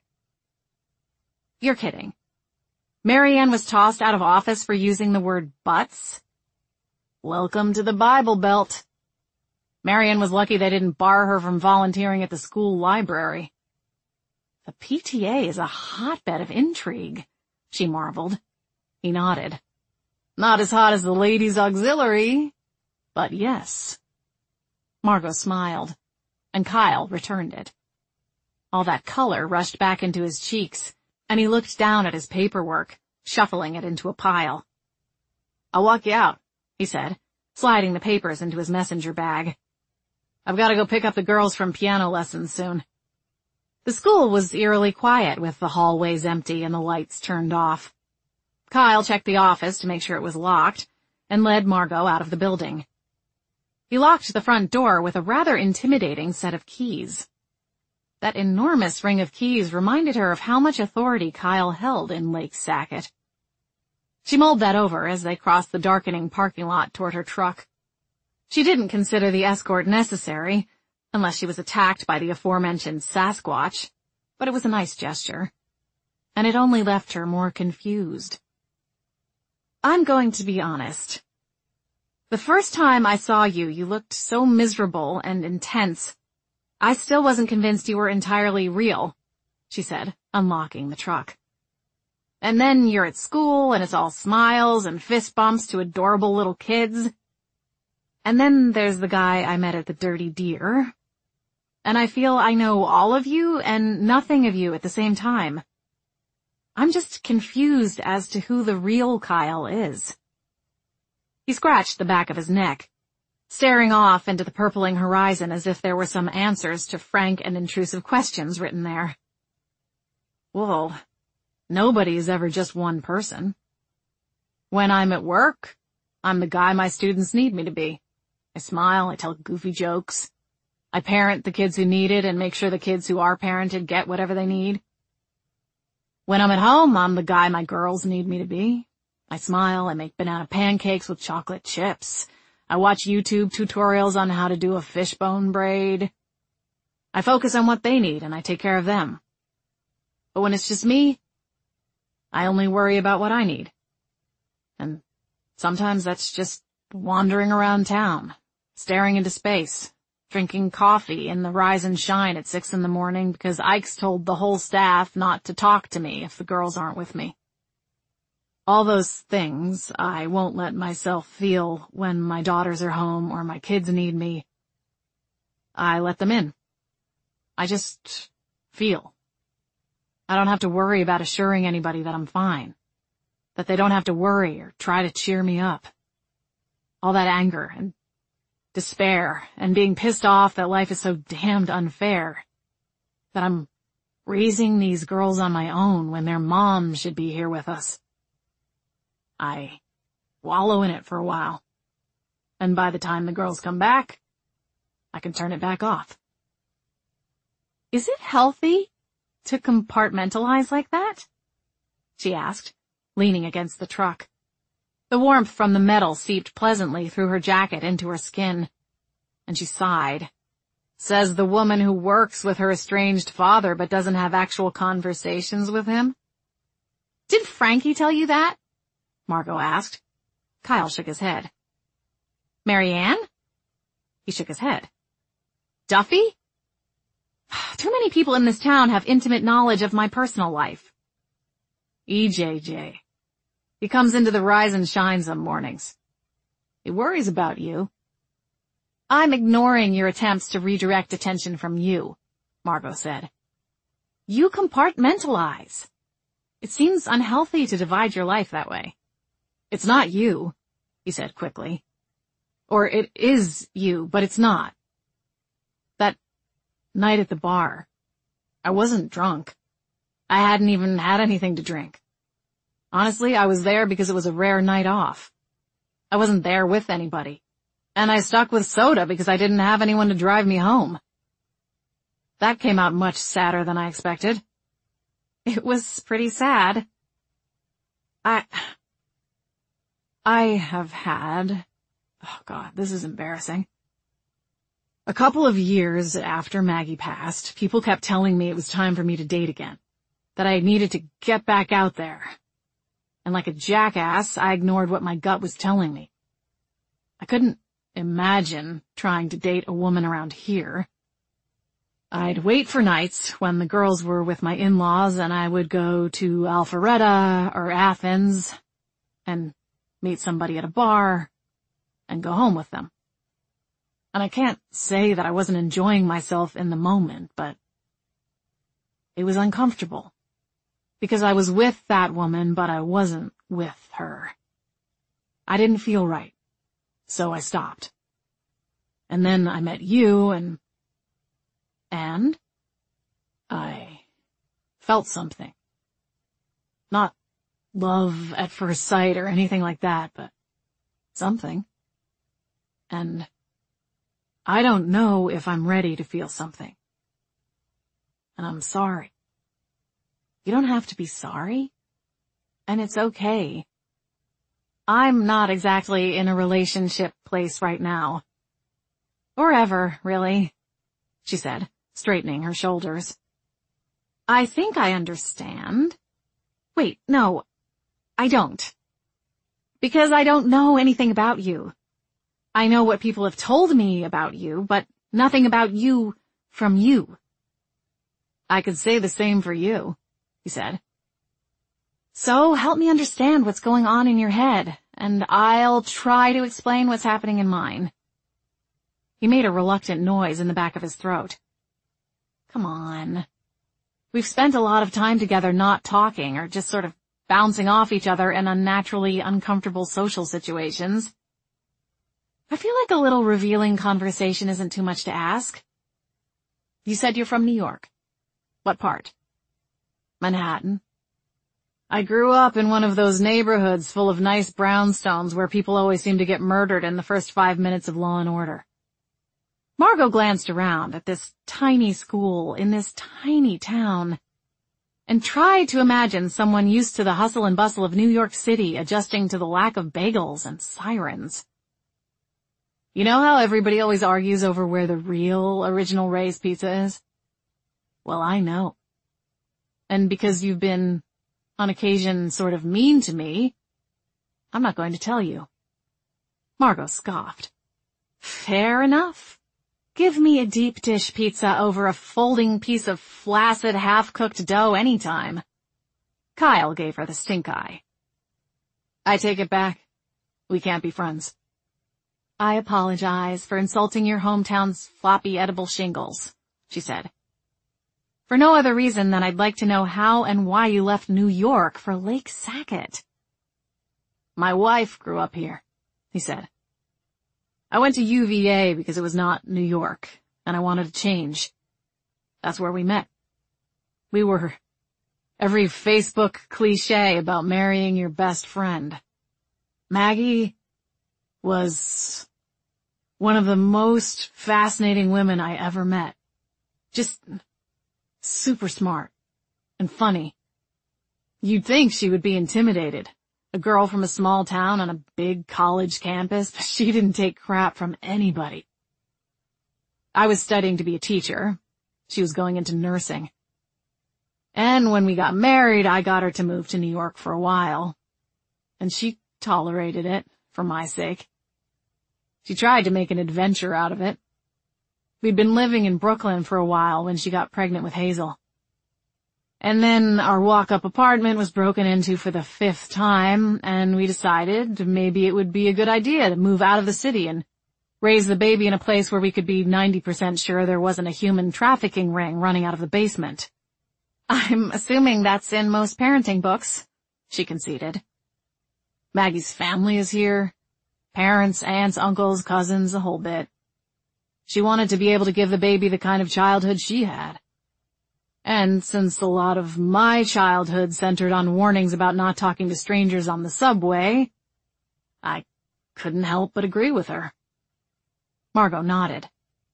You're kidding. Mary Ann was tossed out of office for using the word butts? Welcome to the Bible Belt. Mary Ann was lucky they didn't bar her from volunteering at the school library. The P T A is a hotbed of intrigue, she marveled. He nodded. Not as hot as the ladies' auxiliary, but yes. Margot smiled, and Kyle returned it. All that color rushed back into his cheeks, and he looked down at his paperwork, shuffling it into a pile. I'll walk you out, he said, sliding the papers into his messenger bag. I've got to go pick up the girls from piano lessons soon." The school was eerily quiet, with the hallways empty and the lights turned off. Kyle checked the office to make sure it was locked and led Margot out of the building. He locked the front door with a rather intimidating set of keys. That enormous ring of keys reminded her of how much authority Kyle held in Lake Sackett. She mulled that over as they crossed the darkening parking lot toward her truck. She didn't consider the escort necessary, unless she was attacked by the aforementioned Sasquatch, but it was a nice gesture, and it only left her more confused. "I'm going to be honest. The first time I saw you, you looked so miserable and intense. I still wasn't convinced you were entirely real," she said, unlocking the truck. "And then you're at school, and it's all smiles and fist bumps to adorable little kids. And then there's the guy I met at the Dirty Deer. And I feel I know all of you and nothing of you at the same time. I'm just confused as to who the real Kyle is." He scratched the back of his neck, staring off into the purpling horizon as if there were some answers to frank and intrusive questions written there. "Well, nobody's ever just one person. When I'm at work, I'm the guy my students need me to be. I smile, I tell goofy jokes. I parent the kids who need it and make sure the kids who are parented get whatever they need. When I'm at home, I'm the guy my girls need me to be. I smile, I make banana pancakes with chocolate chips. I watch YouTube tutorials on how to do a fishbone braid. I focus on what they need and I take care of them. But when it's just me, I only worry about what I need. And sometimes that's just wandering around town, staring into space, drinking coffee in the rise and shine at six in the morning because Ike's told the whole staff not to talk to me if the girls aren't with me. All those things I won't let myself feel when my daughters are home or my kids need me. I let them in. I just feel. I don't have to worry about assuring anybody that I'm fine, that they don't have to worry or try to cheer me up. All that anger and despair and being pissed off that life is so damned unfair, that I'm raising these girls on my own when their mom should be here with us. I wallow in it for a while, and by the time the girls come back, I can turn it back off. "Is it healthy to compartmentalize like that?" she asked, leaning against the truck. The warmth from the metal seeped pleasantly through her jacket into her skin, and she sighed. "Says the woman who works with her estranged father but doesn't have actual conversations with him." "Did Frankie tell you that?" Margot asked. Kyle shook his head. "Marianne?" He shook his head. "Duffy?" "Too many people in this town have intimate knowledge of my personal life." "E J J. He comes into the rise and shine some mornings. He worries about you." "I'm ignoring your attempts to redirect attention from you," Margot said. "You compartmentalize. It seems unhealthy to divide your life that way." "It's not you," he said quickly. "Or it is you, but it's not. That night at the bar, I wasn't drunk. I hadn't even had anything to drink. Honestly, I was there because it was a rare night off. I wasn't there with anybody. And I stuck with soda because I didn't have anyone to drive me home. That came out much sadder than I expected." "It was pretty sad." I... I have had... Oh God, this is embarrassing. A couple of years after Maggie passed, people kept telling me it was time for me to date again, that I needed to get back out there. And like a jackass, I ignored what my gut was telling me. I couldn't imagine trying to date a woman around here. I'd wait for nights when the girls were with my in-laws and I would go to Alpharetta or Athens and meet somebody at a bar and go home with them. And I can't say that I wasn't enjoying myself in the moment, but it was uncomfortable because I was with that woman, but I wasn't with her. I didn't feel right, so I stopped. And then I met you and... And? I felt something. Not love at first sight or anything like that, but something. And I don't know if I'm ready to feel something. And I'm sorry. You don't have to be sorry. And it's okay. I'm not exactly in a relationship place right now. Or ever, really, she said, straightening her shoulders. I think I understand. Wait, no, I don't. Because I don't know anything about you. I know what people have told me about you, but nothing about you from you. I could say the same for you, he said. So help me understand what's going on in your head, and I'll try to explain what's happening in mine. He made a reluctant noise in the back of his throat. Come on. We've spent a lot of time together not talking or just sort of bouncing off each other in unnaturally uncomfortable social situations. I feel like a little revealing conversation isn't too much to ask. You said you're from New York. What part? Manhattan. I grew up in one of those neighborhoods full of nice brownstones where people always seem to get murdered in the first five minutes of Law and Order. Margot glanced around at this tiny school in this tiny town and tried to imagine someone used to the hustle and bustle of New York City adjusting to the lack of bagels and sirens. You know how everybody always argues over where the real original Ray's pizza is? Well, I know. And because you've been, on occasion, sort of mean to me, I'm not going to tell you. Margot scoffed. Fair enough. Give me a deep dish pizza over a folding piece of flaccid, half-cooked dough anytime. Kyle gave her the stink eye. I take it back. We can't be friends. I apologize for insulting your hometown's floppy edible shingles, she said. For no other reason than I'd like to know how and why you left New York for Lake Sackett. My wife grew up here, he said. I went to U V A because it was not New York, and I wanted to change. That's where we met. We were every Facebook cliché about marrying your best friend. Maggie was one of the most fascinating women I ever met. Just super smart and funny. You'd think she would be intimidated. A girl from a small town on a big college campus, but she didn't take crap from anybody. I was studying to be a teacher. She was going into nursing. And when we got married, I got her to move to New York for a while. And she tolerated it, for my sake. She tried to make an adventure out of it. We'd been living in Brooklyn for a while when she got pregnant with Hazel. And then our walk-up apartment was broken into for the fifth time, and we decided maybe it would be a good idea to move out of the city and raise the baby in a place where we could be ninety percent sure there wasn't a human trafficking ring running out of the basement. I'm assuming that's in most parenting books, she conceded. Maggie's family is here. Parents, aunts, uncles, cousins, the whole bit. She wanted to be able to give the baby the kind of childhood she had. And since a lot of my childhood centered on warnings about not talking to strangers on the subway, I couldn't help but agree with her. Margot nodded.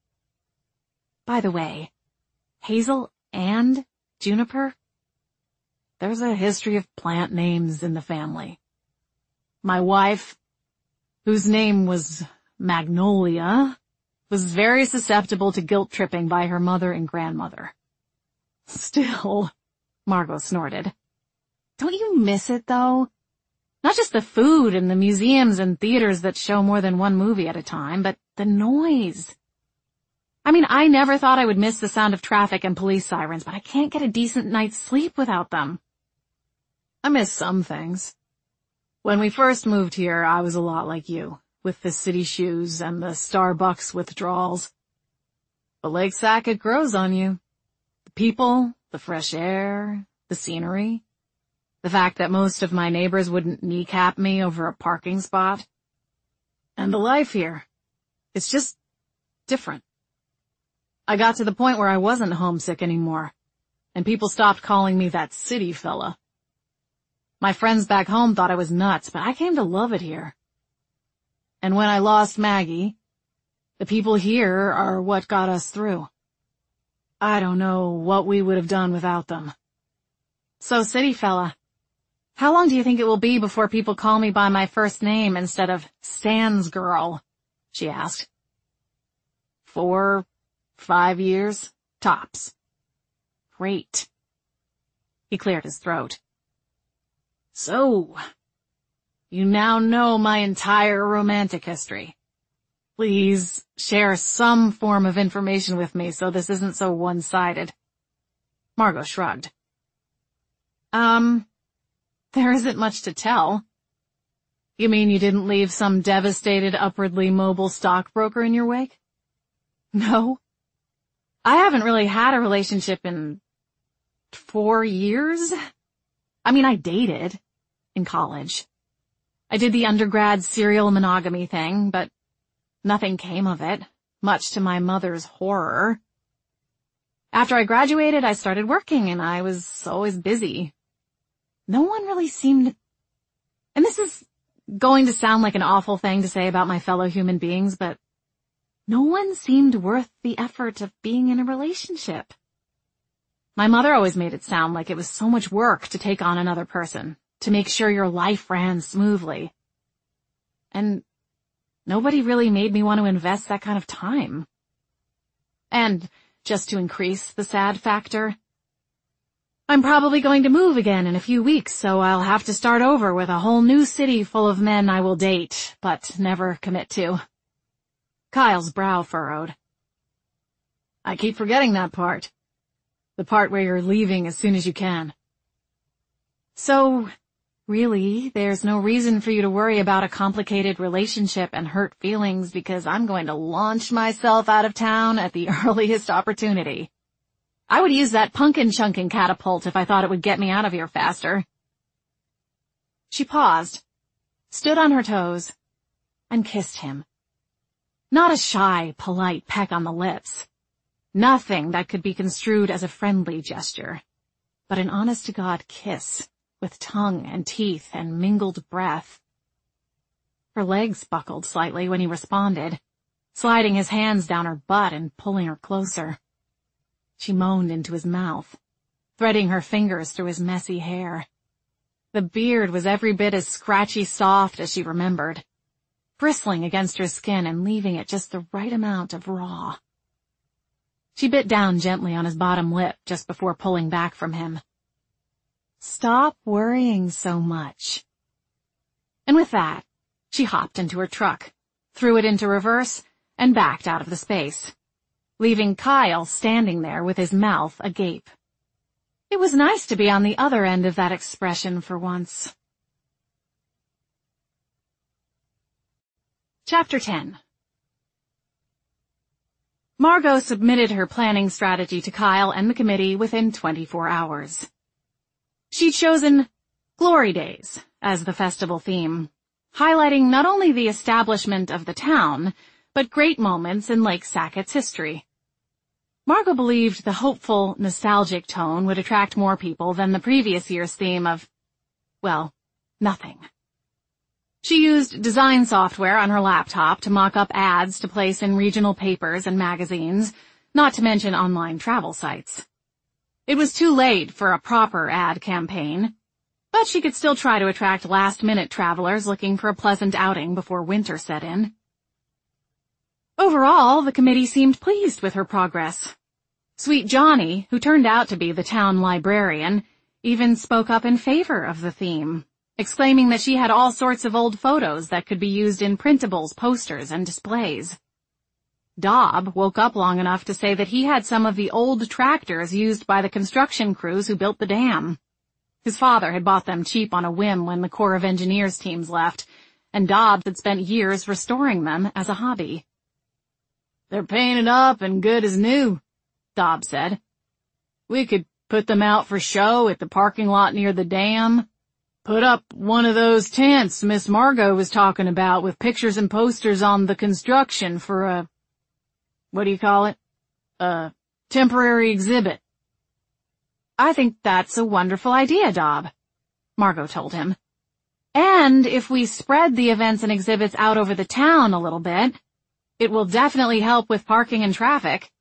By the way, Hazel and Juniper? There's a history of plant names in the family. My wife, whose name was Magnolia, was very susceptible to guilt-tripping by her mother and grandmother. Still, Margot snorted. Don't you miss it, though? Not just the food and the museums and theaters that show more than one movie at a time, but the noise. I mean, I never thought I would miss the sound of traffic and police sirens, but I can't get a decent night's sleep without them. I miss some things. When we first moved here, I was a lot like you, with the city shoes and the Starbucks withdrawals. But Lake Sackett grows on you. The people, the fresh air, the scenery, the fact that most of my neighbors wouldn't kneecap me over a parking spot. And the life here. It's just different. I got to the point where I wasn't homesick anymore, and people stopped calling me that city fella. My friends back home thought I was nuts, but I came to love it here. And when I lost Maggie, the people here are what got us through. I don't know what we would have done without them. So, city fella, how long do you think it will be before people call me by my first name instead of Stan's girl? She asked. Four, five years, tops. Great. He cleared his throat. So, you now know my entire romantic history. Please share some form of information with me so this isn't so one-sided. Margot shrugged. Um, there isn't much to tell. You mean you didn't leave some devastated, upwardly mobile stockbroker in your wake? No. I haven't really had a relationship in four years. I mean, I dated in college. I did the undergrad serial monogamy thing, but nothing came of it, much to my mother's horror. After I graduated, I started working, and I was always busy. No one really seemed... And this is going to sound like an awful thing to say about my fellow human beings, but no one seemed worth the effort of being in a relationship. My mother always made it sound like it was so much work to take on another person, to make sure your life ran smoothly. And nobody really made me want to invest that kind of time. And just to increase the sad factor, I'm probably going to move again in a few weeks, so I'll have to start over with a whole new city full of men I will date, but never commit to. Kyle's brow furrowed. I keep forgetting that part. The part where you're leaving as soon as you can. So, really, there's no reason for you to worry about a complicated relationship and hurt feelings because I'm going to launch myself out of town at the earliest opportunity. I would use that pumpkin chunking catapult if I thought it would get me out of here faster. She paused, stood on her toes, and kissed him. Not a shy, polite peck on the lips. Nothing that could be construed as a friendly gesture, but an honest-to-God kiss with tongue and teeth and mingled breath. Her legs buckled slightly when he responded, sliding his hands down her butt and pulling her closer. She moaned into his mouth, threading her fingers through his messy hair. The beard was every bit as scratchy soft as she remembered, bristling against her skin and leaving it just the right amount of raw. She bit down gently on his bottom lip just before pulling back from him. Stop worrying so much. And with that, she hopped into her truck, threw it into reverse, and backed out of the space, leaving Kyle standing there with his mouth agape. It was nice to be on the other end of that expression for once. Chapter ten. Margot submitted her planning strategy to Kyle and the committee within twenty-four hours. She'd chosen Glory Days as the festival theme, highlighting not only the establishment of the town, but great moments in Lake Sackett's history. Margot believed the hopeful, nostalgic tone would attract more people than the previous year's theme of, well, nothing. She used design software on her laptop to mock up ads to place in regional papers and magazines, not to mention online travel sites. It was too late for a proper ad campaign, but she could still try to attract last-minute travelers looking for a pleasant outing before winter set in. Overall, the committee seemed pleased with her progress. Sweet Johnny, who turned out to be the town librarian, even spoke up in favor of the theme, exclaiming that she had all sorts of old photos that could be used in printables, posters, and displays. Dobb woke up long enough to say that he had some of the old tractors used by the construction crews who built the dam. His father had bought them cheap on a whim when the Corps of Engineers teams left, and Dobb had spent years restoring them as a hobby. They're painted up and good as new, Dobb said. We could put them out for show at the parking lot near the dam. Put up one of those tents Miss Margot was talking about with pictures and posters on the construction for a... what do you call it? A temporary exhibit. I think that's a wonderful idea, Dob, Margot told him. And if we spread the events and exhibits out over the town a little bit, it will definitely help with parking and traffic.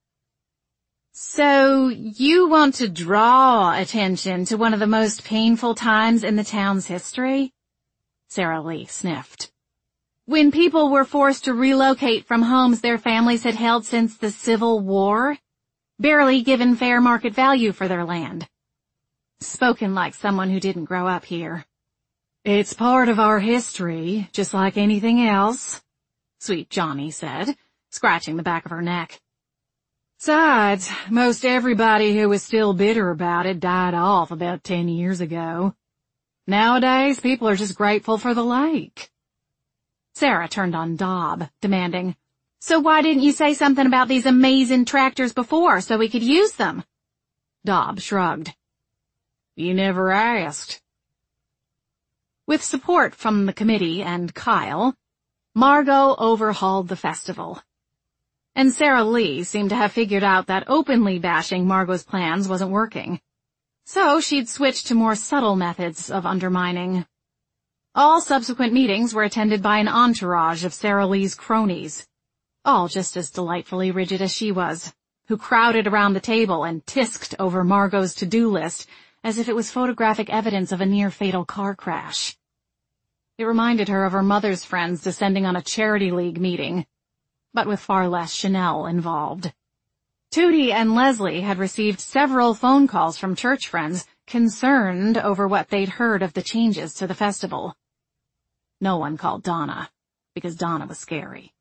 So, you want to draw attention to one of the most painful times in the town's history? Sarah Lee sniffed. When people were forced to relocate from homes their families had held since the Civil War, barely given fair market value for their land. Spoken like someone who didn't grow up here. It's part of our history, just like anything else, Sweet Johnny said, scratching the back of her neck. Besides, most everybody who was still bitter about it died off about ten years ago. Nowadays, people are just grateful for the lake. Sarah turned on Dob, demanding, So why didn't you say something about these amazing tractors before so we could use them? Dob shrugged. You never asked. With support from the committee and Kyle, Margot overhauled the festival. And Sarah Lee seemed to have figured out that openly bashing Margot's plans wasn't working. So she'd switched to more subtle methods of undermining. All subsequent meetings were attended by an entourage of Sarah Lee's cronies, all just as delightfully rigid as she was, who crowded around the table and tisked over Margot's to-do list as if it was photographic evidence of a near-fatal car crash. It reminded her of her mother's friends descending on a charity league meeting, but with far less Chanel involved. Tootie and Leslie had received several phone calls from church friends concerned over what they'd heard of the changes to the festival. No one called Donna, because Donna was scary.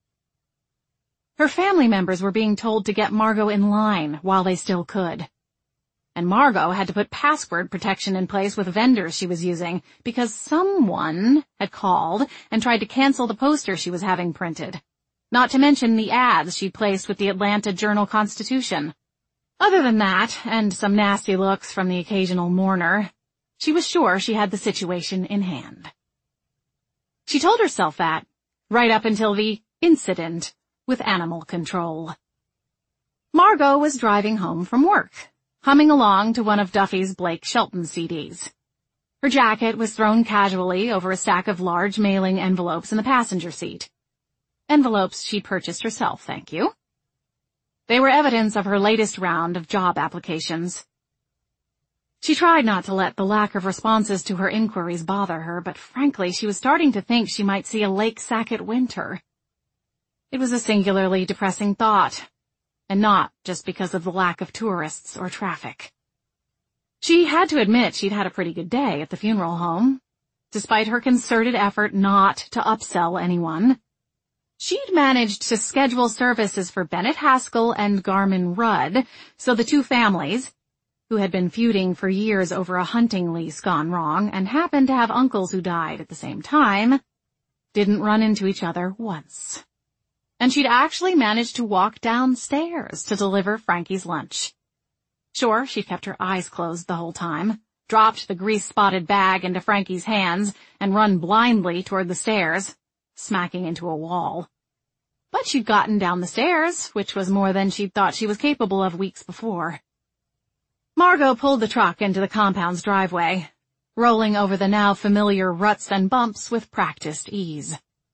Her family members were being told to get Margot in line while they still could. And Margot had to put password protection in place with vendors she was using because someone had called and tried to cancel the poster she was having printed. Not to mention the ads she'd placed with the Atlanta Journal-Constitution. Other than that, and some nasty looks from the occasional mourner, she was sure she had the situation in hand. She told herself that, right up until the incident with animal control. Margot was driving home from work, humming along to one of Duffy's Blake Shelton C Ds. Her jacket was thrown casually over a stack of large mailing envelopes in the passenger seat. Envelopes she purchased herself, thank you. They were evidence of her latest round of job applications. She tried not to let the lack of responses to her inquiries bother her, but frankly, she was starting to think she might see a Lake Sackett winter. It was a singularly depressing thought, and not just because of the lack of tourists or traffic. She had to admit she'd had a pretty good day at the funeral home, despite her concerted effort not to upsell anyone. She'd managed to schedule services for Bennett Haskell and Garmin Rudd, so the two families, who had been feuding for years over a hunting lease gone wrong and happened to have uncles who died at the same time, didn't run into each other once. And she'd actually managed to walk downstairs to deliver Frankie's lunch. Sure, she'd kept her eyes closed the whole time, dropped the grease-spotted bag into Frankie's hands, and run blindly toward the stairs, smacking into a wall. But she'd gotten down the stairs, which was more than she'd thought she was capable of weeks before. Margot pulled the truck into the compound's driveway, rolling over the now familiar ruts and bumps with practiced ease.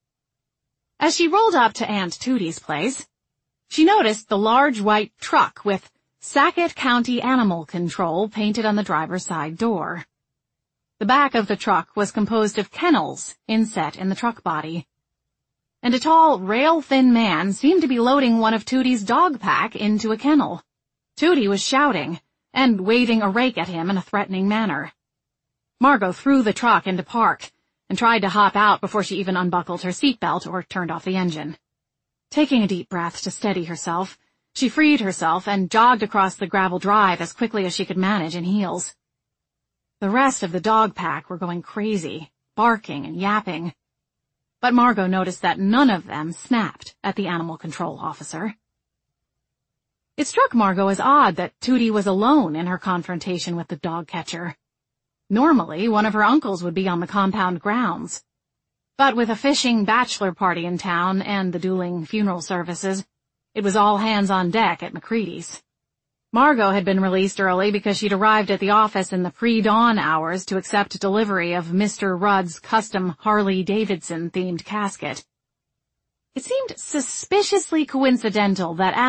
As she rolled up to Aunt Tootie's place, she noticed the large white truck with Sackett County Animal Control painted on the driver's side door. The back of the truck was composed of kennels inset in the truck body, and a tall, rail-thin man seemed to be loading one of Tootie's dog pack into a kennel. Tootie was shouting and waving a rake at him in a threatening manner. Margot threw the truck into park and tried to hop out before she even unbuckled her seatbelt or turned off the engine. Taking a deep breath to steady herself, she freed herself and jogged across the gravel drive as quickly as she could manage in heels. The rest of the dog pack were going crazy, barking and yapping. But Margot noticed that none of them snapped at the animal control officer. It struck Margot as odd that Tootie was alone in her confrontation with the dog catcher. Normally, one of her uncles would be on the compound grounds. But with a fishing bachelor party in town and the dueling funeral services, It was all hands on deck at McCready's. Margot had been released early because she'd arrived at the office in the pre-dawn hours to accept delivery of Mister Rudd's custom Harley-Davidson-themed casket. It seemed suspiciously coincidental that